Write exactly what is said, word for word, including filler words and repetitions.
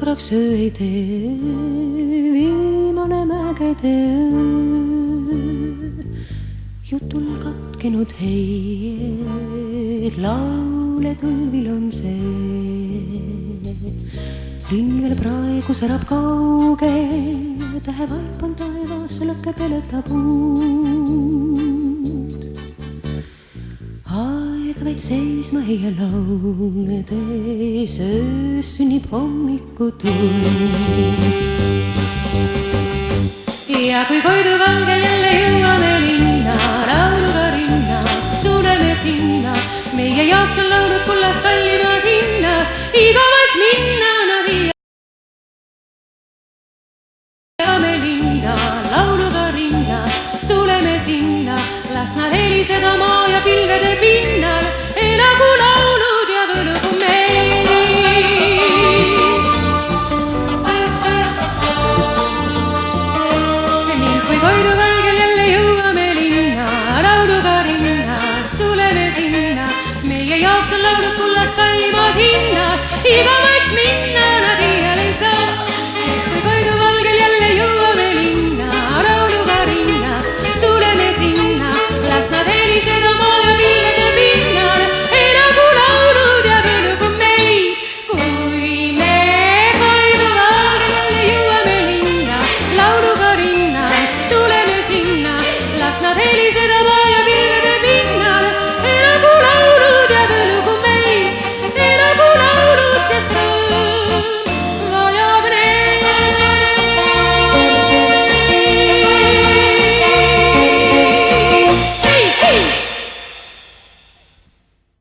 korraks öö ei tee, viimane mägede öö. Jutul katkenud heier, laule tõlvil on see. Linn veel praegu särab kaugel, tähevaip on taevas, lõkke peletab uud. Aeg vaid seisma ei jää lauledes, öös sünnib hommikutund. Ja kui Koidu valgel jälle jõuame linna, lauluga rinnas, tuleme sinna. Meie jaoks on laulud kullast Tallinnas hinnas, igaveks minna.